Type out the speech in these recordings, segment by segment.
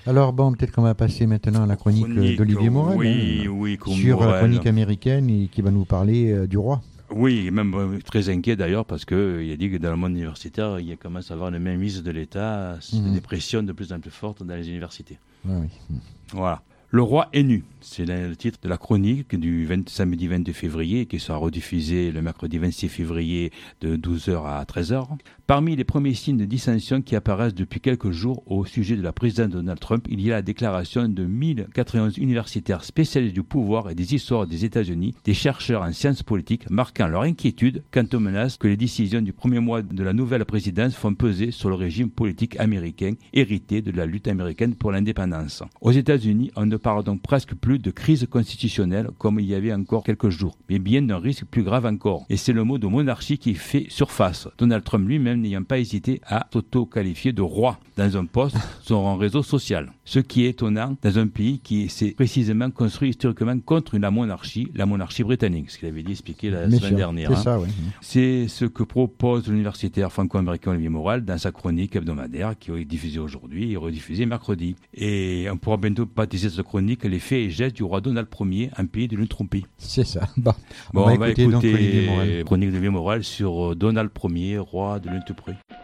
Alors bon, peut-être qu'on va passer maintenant à la chronique d'Olivier Morel. Oui, sur Morel. la chronique américaine et qui va nous parler du roi. Oui, même très inquiet d'ailleurs parce qu'il a dit que dans le monde universitaire, il commence à avoir une mainmise de l'État, des pressions de plus en plus fortes dans les universités. Ah, oui. Voilà. Le roi est nu, c'est le titre de la chronique du samedi 22 février qui sera rediffusée le mercredi 26 février de 12h à 13h. Parmi les premiers signes de dissension qui apparaissent depuis quelques jours au sujet de la présidence de Donald Trump, il y a la déclaration de 1091 universitaires spécialistes du pouvoir et des histoires des États-Unis, des chercheurs en sciences politiques, marquant leur inquiétude quant aux menaces que les décisions du premier mois de la nouvelle présidence font peser sur le régime politique américain, hérité de la lutte américaine pour l'indépendance. Aux États-Unis, on ne parle donc presque plus de crise constitutionnelle comme il y avait encore quelques jours, mais bien d'un risque plus grave encore. Et c'est le mot de monarchie qui fait surface. Donald Trump lui-même n'ayant pas hésité à s'auto-qualifier de roi dans un post sur un réseau social. Ce qui est étonnant dans un pays qui s'est précisément construit historiquement contre la monarchie britannique, ce qu'il avait dit expliqué la semaine dernière. C'est ça, oui. C'est ce que propose l'universitaire franco-américain Olivier Morel dans sa chronique hebdomadaire qui est diffusée aujourd'hui et rediffusée mercredi. Et on pourra bientôt baptiser cette chronique les faits et gestes du roi Donald Ier, un pays de l'entropie. C'est ça. Bon, on va écouter la chronique d'Olivier Morel sur Donald Ier, roi de l'entropie.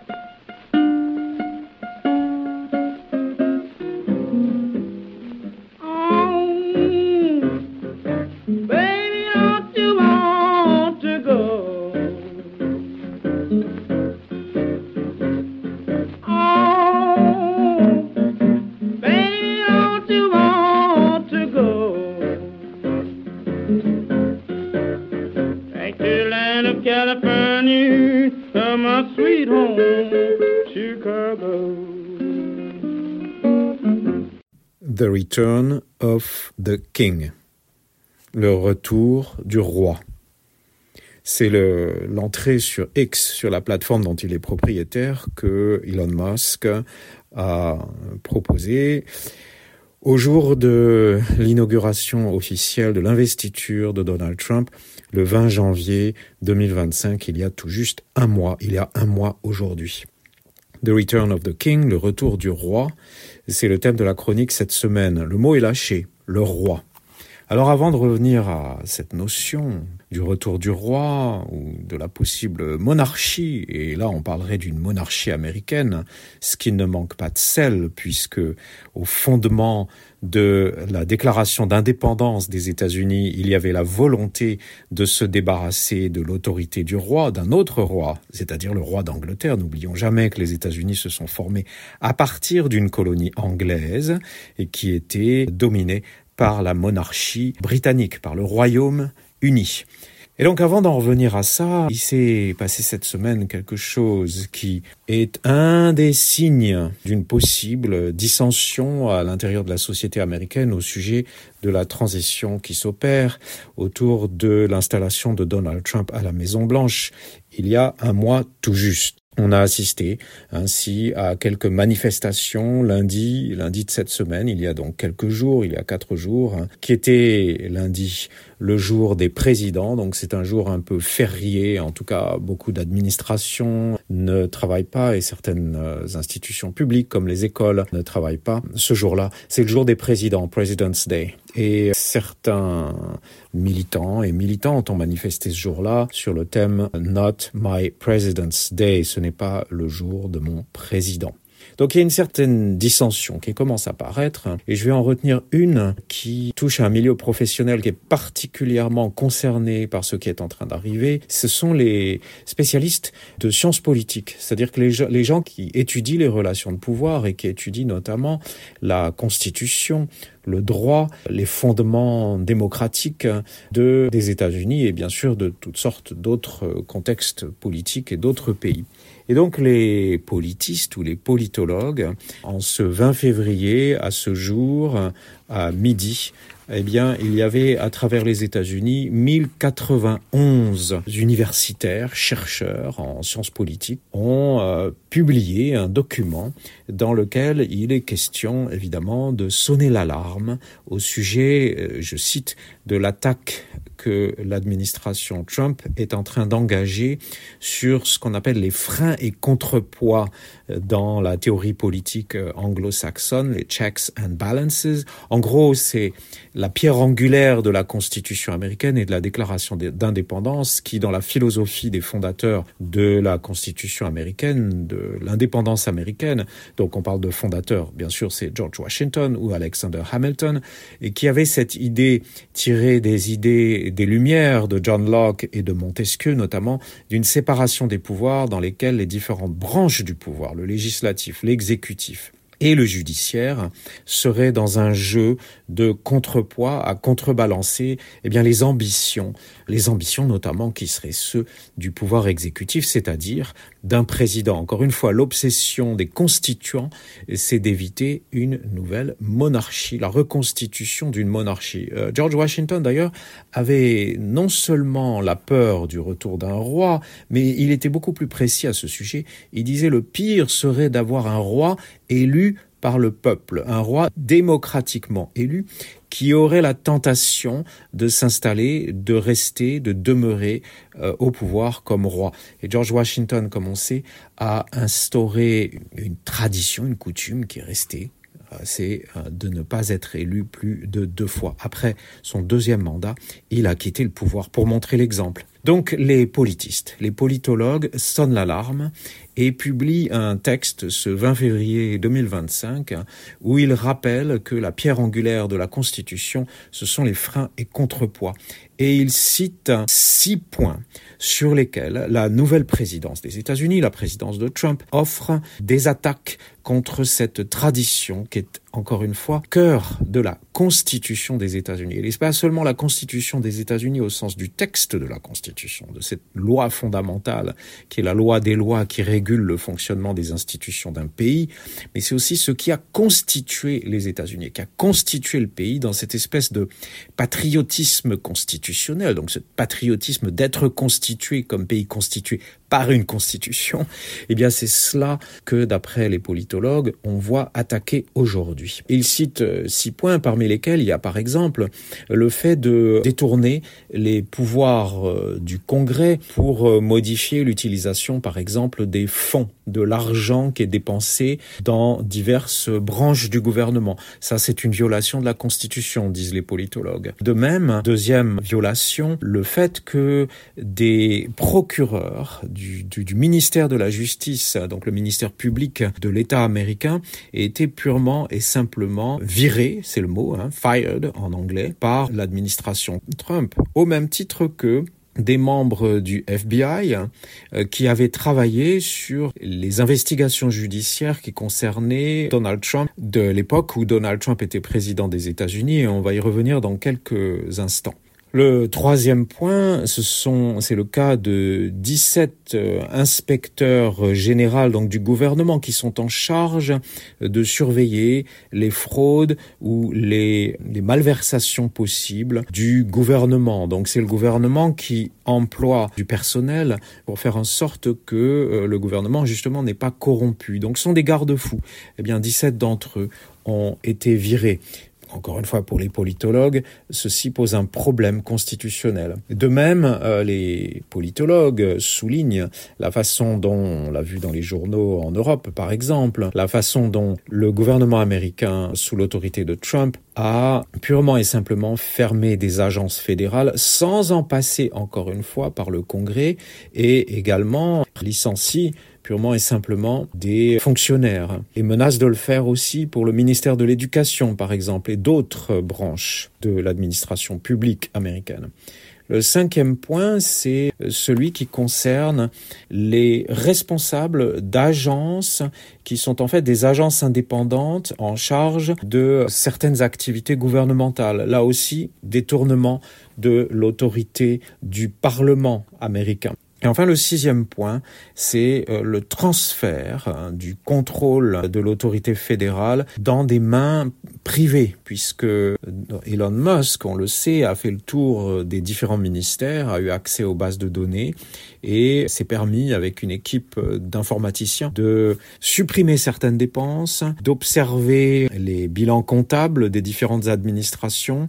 California, my sweet home, Chicago. The Return of the King. Le retour du roi. C'est l'entrée sur X, sur la plateforme dont il est propriétaire, que Elon Musk a proposé au jour de l'inauguration officielle de l'investiture de Donald Trump, le 20 janvier 2025, il y a tout juste un mois aujourd'hui. The Return of the King, le retour du roi, c'est le thème de la chronique cette semaine. Le mot est lâché, le roi. Alors avant de revenir à cette notion du retour du roi ou de la possible monarchie, et là on parlerait d'une monarchie américaine, ce qui ne manque pas de sel puisque au fondement de la déclaration d'indépendance des États-Unis, il y avait la volonté de se débarrasser de l'autorité du roi, d'un autre roi, c'est-à-dire le roi d'Angleterre. N'oublions jamais que les États-Unis se sont formés à partir d'une colonie anglaise et qui était dominée par la monarchie britannique, par le Royaume-Uni. Et donc avant d'en revenir à ça, il s'est passé cette semaine quelque chose qui est un des signes d'une possible dissension à l'intérieur de la société américaine au sujet de la transition qui s'opère autour de l'installation de Donald Trump à la Maison-Blanche il y a un mois tout juste. On a assisté ainsi à quelques manifestations lundi de cette semaine, il y a donc quelques jours, il y a 4 jours, qui était lundi le jour des présidents, donc c'est un jour un peu férié, en tout cas beaucoup d'administrations ne travaillent pas et certaines institutions publiques comme les écoles ne travaillent pas. Ce jour-là, c'est le jour des présidents, President's Day. Et certains militants et militantes ont manifesté ce jour-là sur le thème « Not my President's Day », ce n'est pas le jour de mon président. Donc il y a une certaine dissension qui commence à apparaître et je vais en retenir une qui touche à un milieu professionnel qui est particulièrement concerné par ce qui est en train d'arriver. Ce sont les spécialistes de sciences politiques, c'est-à-dire que les gens qui étudient les relations de pouvoir et qui étudient notamment la Constitution, le droit, les fondements démocratiques des États-Unis et bien sûr de toutes sortes d'autres contextes politiques et d'autres pays. Et donc les politistes ou les politologues, en ce 20 février, à ce jour, à midi, eh bien, il y avait à travers les États-Unis 1091 universitaires, chercheurs en sciences politiques ont publié un document dans lequel il est question évidemment de sonner l'alarme au sujet, je cite, de l'attaque que l'administration Trump est en train d'engager sur ce qu'on appelle les freins et contrepoids dans la théorie politique anglo-saxonne, les checks and balances. En gros, c'est la pierre angulaire de la Constitution américaine et de la Déclaration d'indépendance qui, dans la philosophie des fondateurs de la Constitution américaine, de l'indépendance américaine, donc on parle de fondateurs, bien sûr, c'est George Washington ou Alexander Hamilton, et qui avait cette idée tirée des idées des Lumières de John Locke et de Montesquieu notamment, d'une séparation des pouvoirs dans lesquels les différentes branches du pouvoir, le législatif, l'exécutif et le judiciaire seraient dans un jeu de contrepoids à contrebalancer les ambitions notamment qui seraient ceux du pouvoir exécutif, c'est-à-dire d'un président. Encore une fois, l'obsession des constituants, c'est d'éviter une nouvelle monarchie, la reconstitution d'une monarchie. George Washington, d'ailleurs, avait non seulement la peur du retour d'un roi, mais il était beaucoup plus précis à ce sujet. Il disait le pire serait d'avoir un roi élu par le peuple, un roi démocratiquement élu qui aurait la tentation de s'installer, de rester, de demeurer au pouvoir comme roi. Et George Washington, comme on sait, a instauré une tradition, une coutume qui est restée, c'est de ne pas être élu plus de 2 fois. Après son 2e mandat, il a quitté le pouvoir pour montrer l'exemple. Donc les politistes, les politologues sonnent l'alarme et publient un texte ce 20 février 2025 où ils rappellent que la pierre angulaire de la Constitution, ce sont les freins et contrepoids. Et ils citent 6 points sur lesquels la nouvelle présidence des États-Unis, la présidence de Trump, offre des attaques contre cette tradition qui est, encore une fois, cœur de la Constitution des États-Unis. Et n'est pas seulement la Constitution des États-Unis au sens du texte de la Constitution, de cette loi fondamentale qui est la loi des lois qui régule le fonctionnement des institutions d'un pays, mais c'est aussi ce qui a constitué les États-Unis, qui a constitué le pays dans cette espèce de patriotisme constitutionnel, donc ce patriotisme d'être constitué comme pays constitué par une constitution, c'est cela que, d'après les politologues, on voit attaquer aujourd'hui. Ils citent 6 points, parmi lesquels il y a par exemple le fait de détourner les pouvoirs du Congrès pour modifier l'utilisation, par exemple, des fonds, de l'argent qui est dépensé dans diverses branches du gouvernement. Ça, c'est une violation de la Constitution, disent les politologues. De même, 2e violation, le fait que des procureurs du ministère de la Justice, donc le ministère public de l'État américain, aient été purement et simplement virés, c'est le mot, fired en anglais, par l'administration Trump, au même titre que des membres du FBI qui avaient travaillé sur les investigations judiciaires qui concernaient Donald Trump de l'époque où Donald Trump était président des États-Unis, et on va y revenir dans quelques instants. Le 3e point, c'est le cas de 17 inspecteurs généraux donc du gouvernement qui sont en charge de surveiller les fraudes ou les malversations possibles du gouvernement. Donc c'est le gouvernement qui emploie du personnel pour faire en sorte que le gouvernement justement n'est pas corrompu. Donc ce sont des garde-fous. 17 d'entre eux ont été virés. Encore une fois, pour les politologues, ceci pose un problème constitutionnel. De même, les politologues soulignent la façon dont, on l'a vu dans les journaux en Europe par exemple, la façon dont le gouvernement américain, sous l'autorité de Trump, a purement et simplement fermé des agences fédérales sans en passer encore une fois par le Congrès et également licencie purement et simplement des fonctionnaires et menace de le faire aussi pour le ministère de l'Éducation, par exemple, et d'autres branches de l'administration publique américaine. Le 5e point, c'est celui qui concerne les responsables d'agences qui sont en fait des agences indépendantes en charge de certaines activités gouvernementales. Là aussi, détournement de l'autorité du Parlement américain. Et enfin, le 6e point, c'est le transfert du contrôle de l'autorité fédérale dans des mains privées, puisque Elon Musk, on le sait, a fait le tour des différents ministères, a eu accès aux bases de données et s'est permis, avec une équipe d'informaticiens, de supprimer certaines dépenses, d'observer les bilans comptables des différentes administrations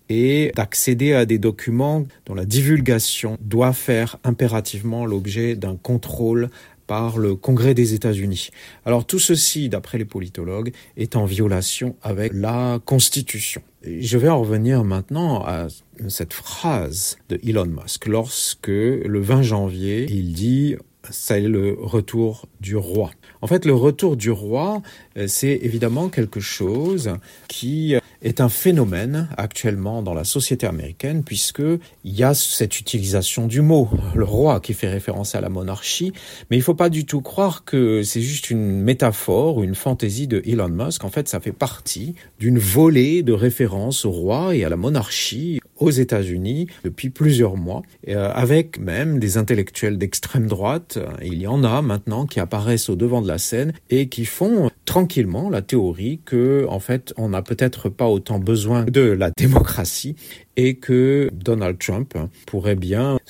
et d'accéder à des documents dont la divulgation doit faire impérativement l'objet d'un contrôle par le Congrès des États-Unis. Alors tout ceci, d'après les politologues, est en violation avec la Constitution. Et je vais en revenir maintenant à cette phrase de Elon Musk lorsque, le 20 janvier, il dit « c'est le retour du roi ». En fait, le retour du roi, c'est évidemment quelque chose qui est un phénomène actuellement dans la société américaine, puisque il y a cette utilisation du mot, le roi, qui fait référence à la monarchie, mais il ne faut pas du tout croire que c'est juste une métaphore ou une fantaisie de Elon Musk. En fait, ça fait partie d'une volée de références au roi et à la monarchie aux États-Unis depuis plusieurs mois, avec même des intellectuels d'extrême droite. Il y en a maintenant qui apparaissent au devant de la scène et qui font tranquillement la théorie que, en fait, on n'a peut-être pas autant besoin de la démocratie et que Donald Trump pourrait bien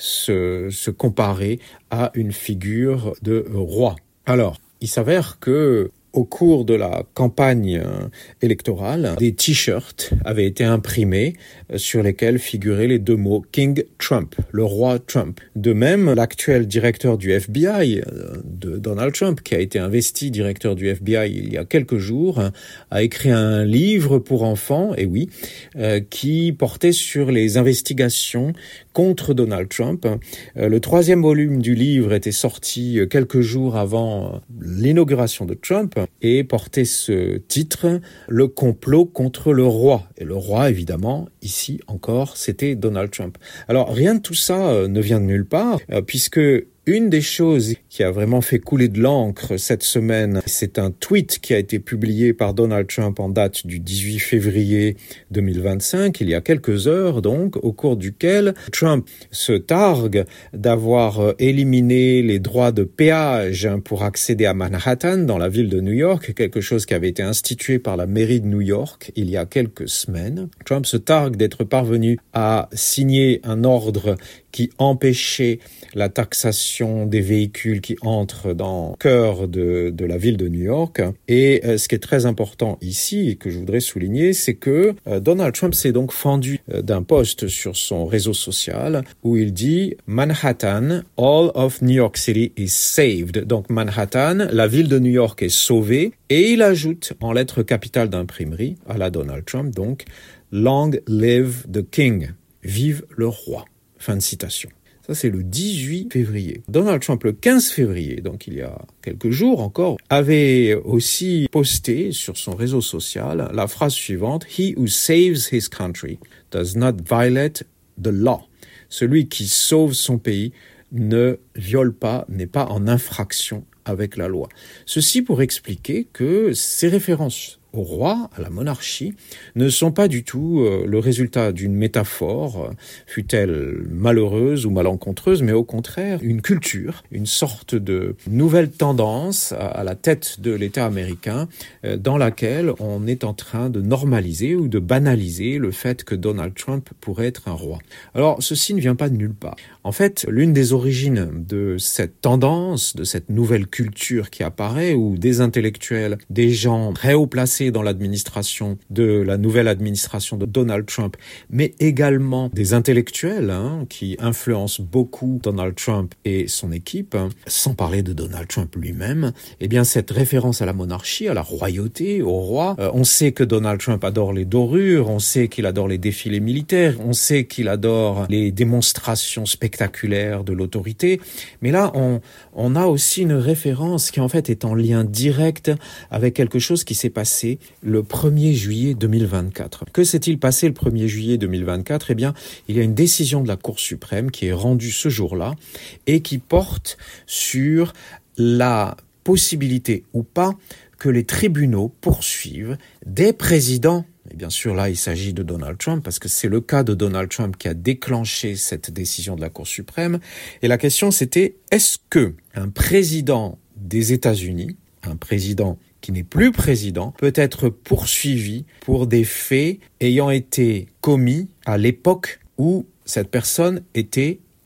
se comparer à une figure de roi. Alors, il s'avère que au cours de la campagne électorale, des t-shirts avaient été imprimés sur lesquels figuraient les deux mots « King Trump », le roi Trump. De même, l'actuel directeur du FBI, de Donald Trump, qui a été investi directeur du FBI il y a quelques jours, a écrit un livre pour enfants, et oui, qui portait sur les investigations contre Donald Trump. Le 3e volume du livre était sorti quelques jours avant l'inauguration de Trump et portait ce titre, « Le complot contre le roi ». Et le roi, évidemment, ici encore, c'était Donald Trump. Alors, rien de tout ça ne vient de nulle part, puisque une des choses qui a vraiment fait couler de l'encre cette semaine, c'est un tweet qui a été publié par Donald Trump en date du 18 février 2025, il y a quelques heures donc, au cours duquel Trump se targue d'avoir éliminé les droits de péage pour accéder à Manhattan, dans la ville de New York, quelque chose qui avait été institué par la mairie de New York il y a quelques semaines. Trump se targue d'être parvenu à signer un ordre qui empêchait la taxation des véhicules qui entrent dans le cœur de la ville de New York. Et ce qui est très important ici, et que je voudrais souligner, c'est que Donald Trump s'est donc fendu d'un post sur son réseau social où il dit « Manhattan, all of New York City is saved ». Donc Manhattan, la ville de New York est sauvée. Et il ajoute en lettres capitales d'imprimerie, à la Donald Trump donc, « Long live the king ». Vive le roi. Fin de citation. Ça, c'est le 18 février. Donald Trump, le 15 février, donc il y a quelques jours encore, avait aussi posté sur son réseau social la phrase suivante « He who saves his country does not violate the law ». Celui qui sauve son pays ne viole pas, n'est pas en infraction avec la loi. Ceci pour expliquer que ces références au roi, à la monarchie, ne sont pas du tout le résultat d'une métaphore, fût-elle malheureuse ou malencontreuse, mais au contraire une culture, une sorte de nouvelle tendance à la tête de l'État américain dans laquelle on est en train de normaliser ou de banaliser le fait que Donald Trump pourrait être un roi. Alors, ceci ne vient pas de nulle part. En fait, l'une des origines de cette tendance, de cette nouvelle culture qui apparaît, où des intellectuels, des gens très haut placés dans l'administration de la nouvelle administration de Donald Trump, mais également des intellectuels qui influencent beaucoup Donald Trump et son équipe, sans parler de Donald Trump lui-même, eh bien cette référence à la monarchie, à la royauté, au roi, on sait que Donald Trump adore les dorures, on sait qu'il adore les défilés militaires, on sait qu'il adore les démonstrations spectaculaires de l'autorité, mais là on a aussi une référence qui en fait est en lien direct avec quelque chose qui s'est passé le 1er juillet 2024. Que s'est-il passé le 1er juillet 2024 ? Eh bien, il y a une décision de la Cour suprême qui est rendue ce jour-là et qui porte sur la possibilité ou pas que les tribunaux poursuivent des présidents. Et bien sûr, là, il s'agit de Donald Trump parce que c'est le cas de Donald Trump qui a déclenché cette décision de la Cour suprême. Et la question, c'était, est-ce que un président des États-Unis, un président qui n'est plus président, peut être poursuivi pour des faits ayant été commis à l'époque où cette personne était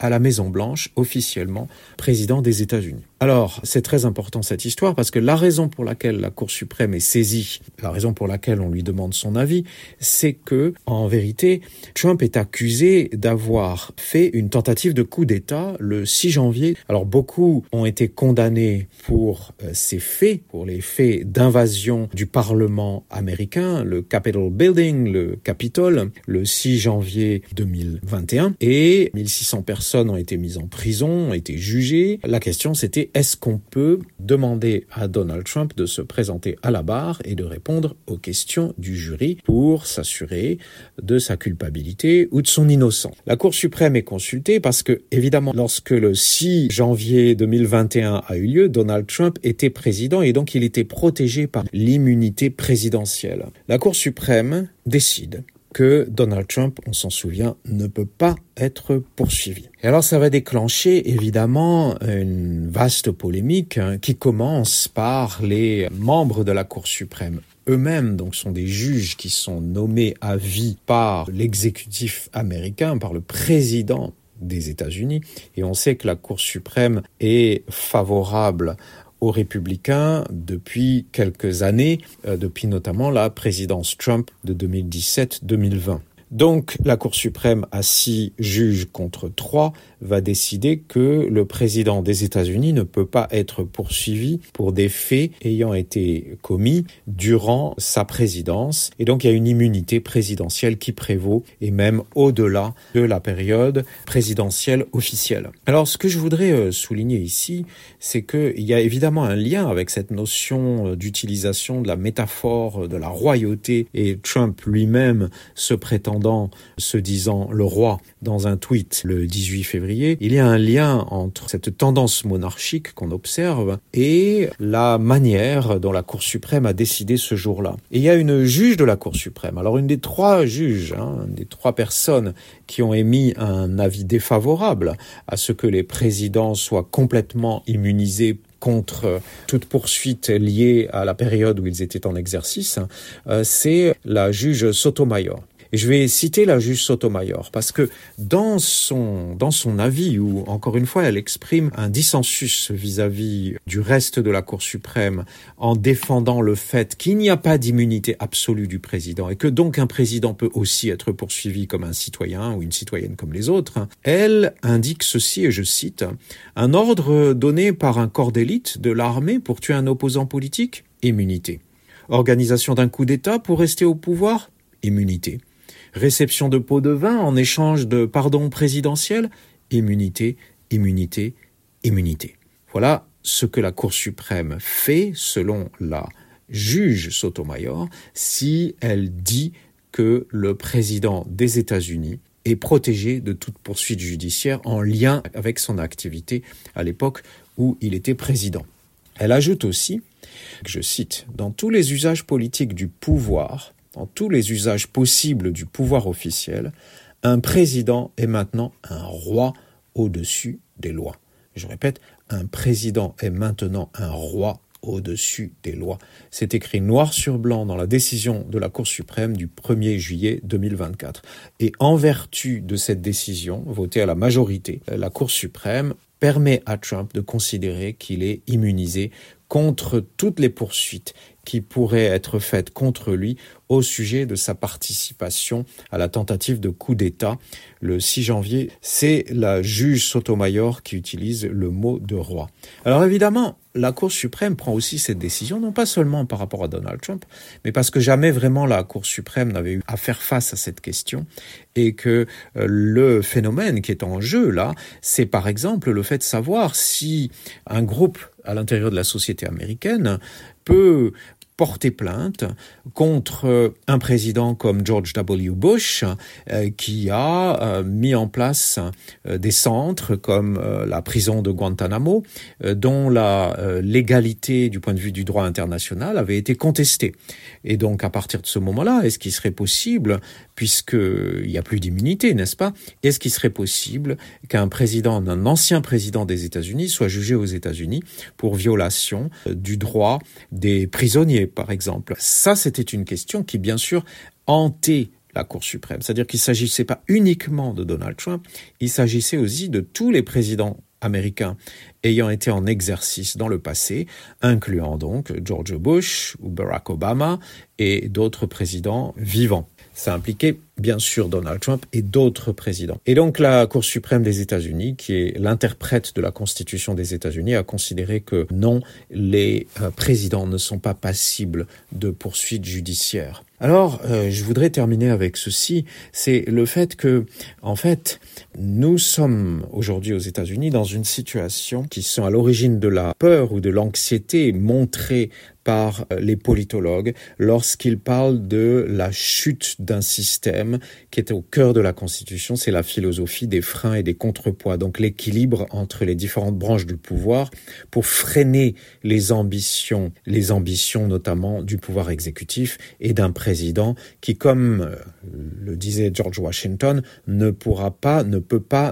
à la Maison-Blanche, officiellement président des États-Unis. Alors, c'est très important cette histoire parce que la raison pour laquelle la Cour suprême est saisie, la raison pour laquelle on lui demande son avis, c'est que, en vérité, Trump est accusé d'avoir fait une tentative de coup d'État le 6 janvier. Alors, beaucoup ont été condamnés pour ces faits, pour les faits d'invasion du Parlement américain, le Capitol Building, le Capitole, le 6 janvier 2021. Et 1600 personnes ont été mises en prison, ont été jugées. La question, c'était est-ce qu'on peut demander à Donald Trump de se présenter à la barre et de répondre aux questions du jury pour s'assurer de sa culpabilité ou de son innocence. La Cour suprême est consultée parce que, évidemment, lorsque le 6 janvier 2021 a eu lieu, Donald Trump était président et donc il était protégé par l'immunité présidentielle. La Cour suprême décide que Donald Trump, on s'en souvient, ne peut pas être poursuivi. Et alors ça va déclencher évidemment une vaste polémique qui commence par les membres de la Cour suprême eux-mêmes, donc sont des juges qui sont nommés à vie par l'exécutif américain, par le président des États-Unis. Et on sait que la Cour suprême est favorable aux républicains depuis quelques années, depuis notamment la présidence Trump de 2017-2020. Donc, la Cour suprême, à 6 juges contre 3, va décider que le président des États-Unis ne peut pas être poursuivi pour des faits ayant été commis durant sa présidence. Et donc, il y a une immunité présidentielle qui prévaut, et même au-delà de la période présidentielle officielle. Alors, ce que je voudrais souligner ici, c'est qu'il y a évidemment un lien avec cette notion d'utilisation de la métaphore de la royauté, et Trump lui-même se disant le roi dans un tweet le 18 février. Il y a un lien entre cette tendance monarchique qu'on observe et la manière dont la Cour suprême a décidé ce jour-là. Et il y a une juge de la Cour suprême. Alors une des 3 juges, des 3 personnes qui ont émis un avis défavorable à ce que les présidents soient complètement immunisés contre toute poursuite liée à la période où ils étaient en exercice, c'est la juge Sotomayor. Et je vais citer la juge Sotomayor parce que dans son avis, où encore une fois elle exprime un dissensus vis-à-vis du reste de la Cour suprême en défendant le fait qu'il n'y a pas d'immunité absolue du président et que donc un président peut aussi être poursuivi comme un citoyen ou une citoyenne comme les autres, elle indique ceci, et je cite, « Un ordre donné par un corps d'élite de l'armée pour tuer un opposant politique, immunité. Organisation d'un coup d'État pour rester au pouvoir, immunité. Réception de pots de vin en échange de pardon présidentiel, immunité, immunité, immunité. » Voilà ce que la Cour suprême fait selon la juge Sotomayor si elle dit que le président des États-Unis est protégé de toute poursuite judiciaire en lien avec son activité à l'époque où il était président. Elle ajoute aussi, je cite, « Dans tous les usages politiques du pouvoir, dans tous les usages possibles du pouvoir officiel, un président est maintenant un roi au-dessus des lois. » Je répète, un président est maintenant un roi au-dessus des lois. C'est écrit noir sur blanc dans la décision de la Cour suprême du 1er juillet 2024. Et en vertu de cette décision, votée à la majorité, la Cour suprême permet à Trump de considérer qu'il est immunisé contre toutes les poursuites qui pourraient être faites contre lui au sujet de sa participation à la tentative de coup d'État le 6 janvier. C'est la juge Sotomayor qui utilise le mot de roi. Alors évidemment, la Cour suprême prend aussi cette décision, non pas seulement par rapport à Donald Trump, mais parce que jamais vraiment la Cour suprême n'avait eu à faire face à cette question et que le phénomène qui est en jeu là, c'est par exemple le fait de savoir si un groupe à l'intérieur de la société américaine peut porter plainte contre un président comme George W. Bush qui a mis en place des centres comme la prison de Guantanamo dont la légalité du point de vue du droit international avait été contestée. Et donc à partir de ce moment-là, est-ce qu'il serait possible, puisqu'il n'y a plus d'immunité, n'est-ce pas, est-ce qu'il serait possible qu'un ancien président des États-Unis soit jugé aux États-Unis pour violation du droit des prisonniers, par exemple? Ça, c'était une question qui, bien sûr, hantait la Cour suprême. C'est-à-dire qu'il ne s'agissait pas uniquement de Donald Trump, il s'agissait aussi de tous les présidents américains ayant été en exercice dans le passé, incluant donc George Bush ou Barack Obama et d'autres présidents vivants. Ça impliquait bien sûr Donald Trump et d'autres présidents. Et donc la Cour suprême des États-Unis, qui est l'interprète de la Constitution des États-Unis, a considéré que non, les présidents ne sont pas passibles de poursuites judiciaires. Alors, je voudrais terminer avec ceci, c'est le fait que, en fait, nous sommes aujourd'hui aux États-Unis dans une situation qui sont à l'origine de la peur ou de l'anxiété montrée par les politologues lorsqu'ils parlent de la chute d'un système qui est au cœur de la Constitution, c'est la philosophie des freins et des contrepoids, donc l'équilibre entre les différentes branches du pouvoir pour freiner les ambitions notamment du pouvoir exécutif et d'un président qui, comme le disait George Washington, ne peut pas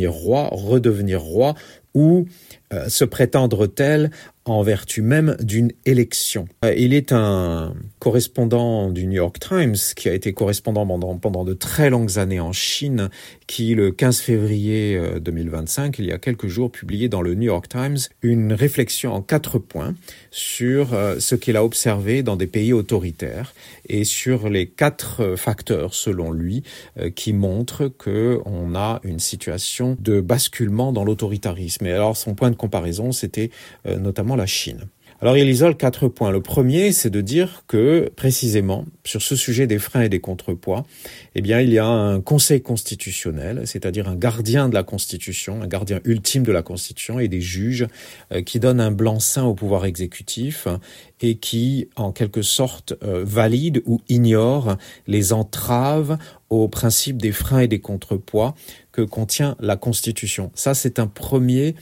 redevenir roi ou se prétendre tel en vertu même d'une élection. Il est un correspondant du New York Times qui a été correspondant pendant de très longues années en Chine, qui le 15 février 2025, il y a quelques jours, publié dans le New York Times une réflexion en 4 points sur ce qu'il a observé dans des pays autoritaires et sur les 4 facteurs, selon lui, qui montrent qu'on a une situation de basculement dans l'autoritarisme. Et alors, son point de comparaison, c'était notamment la Chine. Alors, il isole 4 points. Le premier, c'est de dire que, précisément, sur ce sujet des freins et des contrepoids, il y a un conseil constitutionnel, c'est-à-dire un gardien de la Constitution, un gardien ultime de la Constitution et des juges qui donnent un blanc-seing au pouvoir exécutif et qui, en quelque sorte, valide ou ignore les entraves au principe des freins et des contrepoids que contient la Constitution. Ça, c'est un premier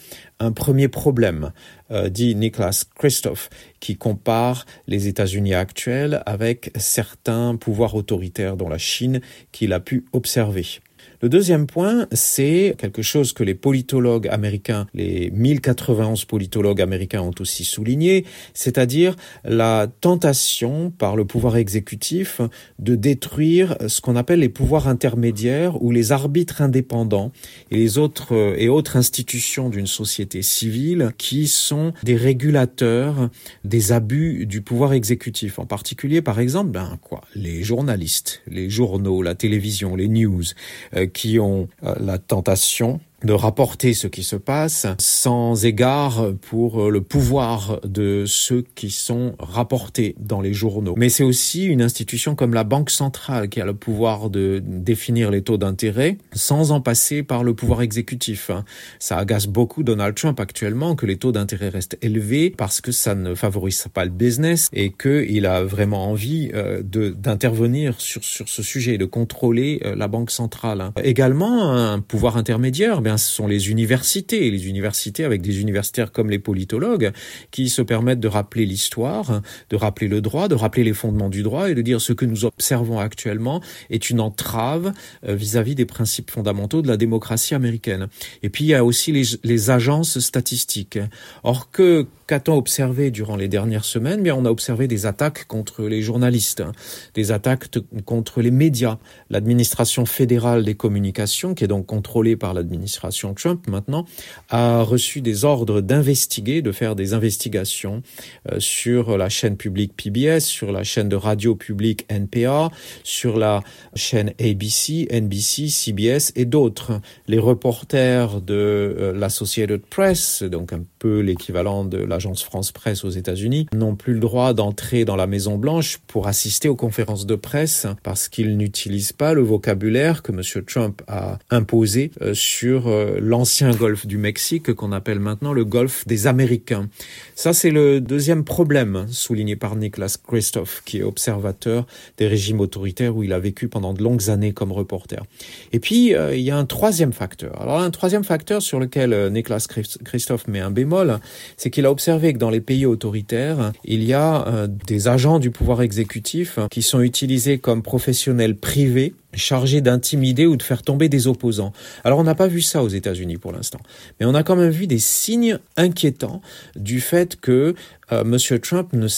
problème, dit Nicholas Kristof, qui compare les États-Unis actuels avec certains pouvoirs autoritaires, dont la Chine, qu'il a pu observer. Le deuxième point, c'est quelque chose que les politologues américains, les 1091 politologues américains ont aussi souligné, c'est-à-dire la tentation par le pouvoir exécutif de détruire ce qu'on appelle les pouvoirs intermédiaires ou les arbitres indépendants et les autres institutions d'une société civile qui sont des régulateurs des abus du pouvoir exécutif. En particulier, par exemple, les journalistes, les journaux, la télévision, les news, qui ont la tentation de rapporter ce qui se passe sans égard pour le pouvoir de ceux qui sont rapportés dans les journaux. Mais c'est aussi une institution comme la Banque centrale qui a le pouvoir de définir les taux d'intérêt sans en passer par le pouvoir exécutif. Ça agace beaucoup Donald Trump actuellement que les taux d'intérêt restent élevés parce que ça ne favorise pas le business et qu'il a vraiment envie d'intervenir sur ce sujet, de contrôler la Banque centrale. Également, un pouvoir intermédiaire, ce sont les universités avec des universitaires comme les politologues qui se permettent de rappeler l'histoire, de rappeler le droit, de rappeler les fondements du droit et de dire ce que nous observons actuellement est une entrave vis-à-vis des principes fondamentaux de la démocratie américaine. Et puis il y a aussi les agences statistiques. Or, qu'a-t-on observé durant les dernières semaines ? On a observé des attaques contre les journalistes, des attaques contre les médias. L'administration fédérale des communications, qui est donc contrôlée par l'administration Trump maintenant, a reçu des ordres de faire des investigations sur la chaîne publique PBS, sur la chaîne de radio publique NPR, sur la chaîne ABC, NBC, CBS et d'autres. Les reporters de l'Associated Press, donc un peu l'équivalent de l'agence France Presse aux États-Unis, n'ont plus le droit d'entrer dans la Maison Blanche pour assister aux conférences de presse parce qu'ils n'utilisent pas le vocabulaire que M. Trump a imposé sur l'ancien golfe du Mexique qu'on appelle maintenant le golfe des Américains. Ça, c'est le deuxième problème souligné par Nicholas Kristof, qui est observateur des régimes autoritaires où il a vécu pendant de longues années comme reporter. Et puis, il y a un troisième facteur. Alors, un troisième facteur sur lequel Nicholas Kristof met un bémol, c'est qu'il a observé que dans les pays autoritaires, il y a des agents du pouvoir exécutif qui sont utilisés comme professionnels privés chargé d'intimider ou de faire tomber des opposants. Alors on n'a pas vu ça aux États-Unis pour l'instant, mais on a quand même vu des signes inquiétants du fait que M. Trump n'a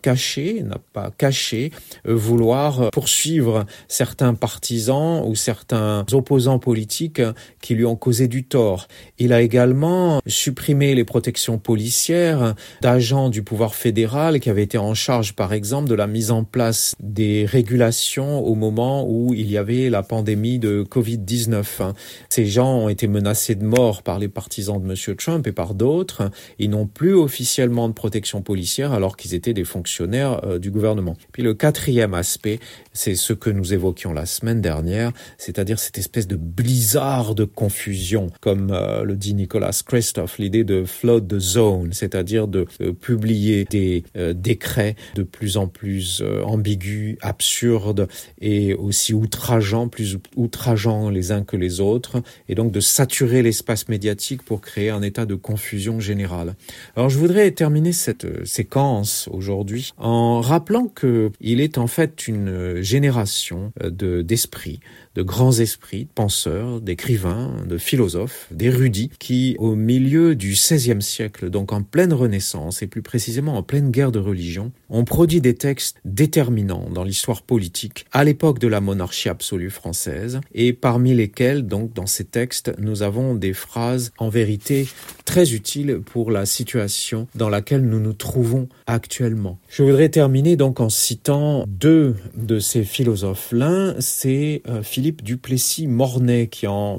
pas caché vouloir poursuivre certains partisans ou certains opposants politiques qui lui ont causé du tort. Il a également supprimé les protections policières d'agents du pouvoir fédéral qui avaient été en charge, par exemple, de la mise en place des régulations au moment où il y avait la pandémie de Covid-19. Ces gens ont été menacés de mort par les partisans de M. Trump et par d'autres. Ils n'ont plus officiellement de protection policière alors qu'ils étaient des fonctionnaires du gouvernement. Puis le quatrième aspect, c'est ce que nous évoquions la semaine dernière, c'est-à-dire cette espèce de blizzard de confusion, comme le dit Nicholas Kristof, l'idée de flood the zone, c'est-à-dire de publier des décrets de plus en plus ambigus, absurdes et aussi outrageants, plus outrageants les uns que les autres, et donc de saturer l'espace médiatique pour créer un état de confusion générale. Alors je voudrais terminer cette séquence aujourd'hui en rappelant qu'il est en fait une génération d'esprits, de grands esprits, de penseurs, d'écrivains, de philosophes, d'érudits qui, au milieu du XVIe siècle, donc en pleine Renaissance et plus précisément en pleine guerre de religion, ont produit des textes déterminants dans l'histoire politique à l'époque de la monarchie absolue française et parmi lesquels, donc, dans ces textes, nous avons des phrases en vérité très utiles pour la situation dans laquelle nous nous trouvons actuellement. Je voudrais terminer donc en citant deux de ces philosophes. L'un, c'est Philippe Duplessis-Mornay qui en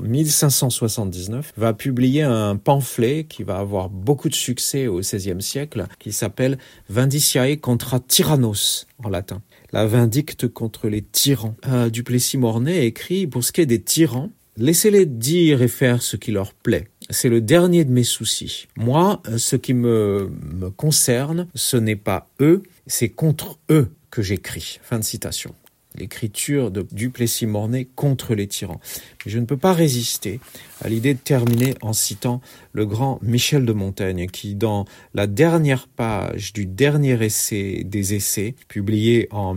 1579 va publier un pamphlet qui va avoir beaucoup de succès au XVIe siècle qui s'appelle Vindiciae contra tyrannos en latin. La vindicte contre les tyrans. Duplessis-Mornay écrit, pour ce qui est des tyrans, laissez-les dire et faire ce qui leur plaît. C'est le dernier de mes soucis. Moi, ce qui me concerne, ce n'est pas eux, c'est contre eux que j'écris. Fin de citation. L'écriture de Duplessis-Mornay contre les tyrans. Mais je ne peux pas résister à l'idée de terminer en citant le grand Michel de Montaigne qui, dans la dernière page du dernier essai des essais, publié en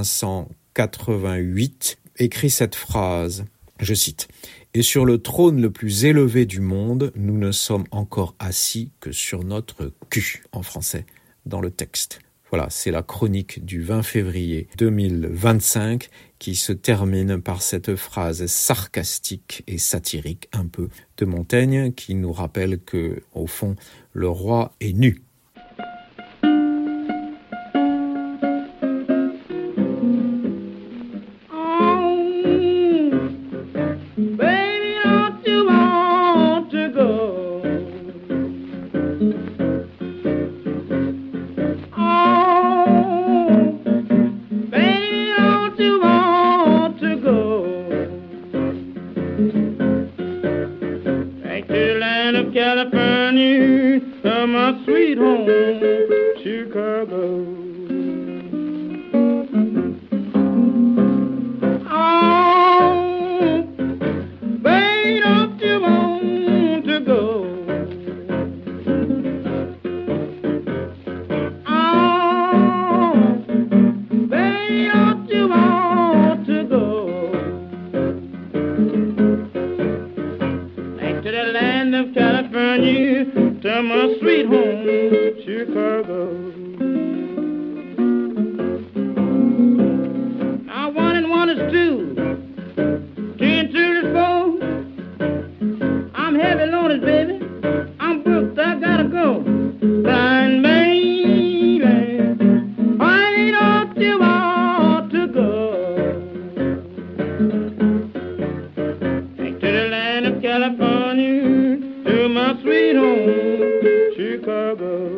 1588, écrit cette phrase, je cite, « Et sur le trône le plus élevé du monde, nous ne sommes encore assis que sur notre cul » en français, dans le texte. Voilà, c'est la chronique du 20 février 2025 qui se termine par cette phrase sarcastique et satirique un peu de Montaigne qui nous rappelle que, au fond, le roi est nu. California, to my sweet home, Chicago. Oh, baby, don't you want to go? Oh, baby, don't you want to go? Back to the land of California, to my sweet home, Chicago. Now 1 and 1 is 2, 2 and 2 is 4. I'm heavy loaded, baby. I'm booked, I gotta go. Blind baby, why don't you want to go? Back to the land of California, to my sweet home, Chicago.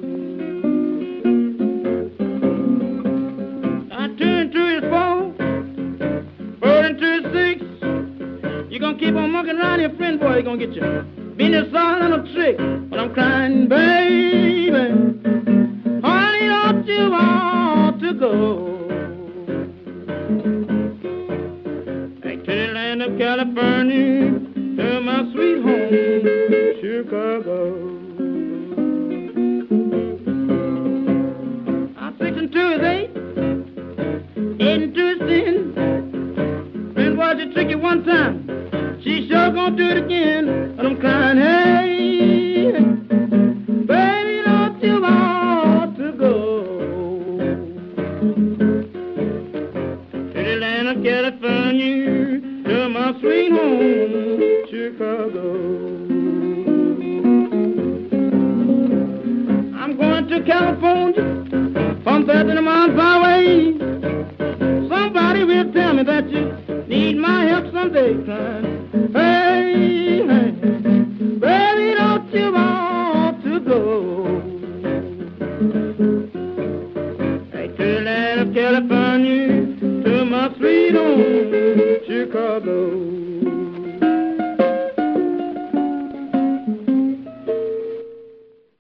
Now 2 and 2 is 4, 4 and 2 is 6. You're gonna keep on mucking around your friend, boy, you're gonna get your business all on a trick. But I'm crying, baby, honey, don't you want to go? Back to the land of California, to my sweet home, Chicago. Now 6 and 2 is 8, 8 and 2 is 10. Friend going to California from 13 miles away. Somebody will tell me that you need my help someday, son. Hey, hey, baby, don't you want to go? Hey, to the land of California, to my sweet home, Chicago.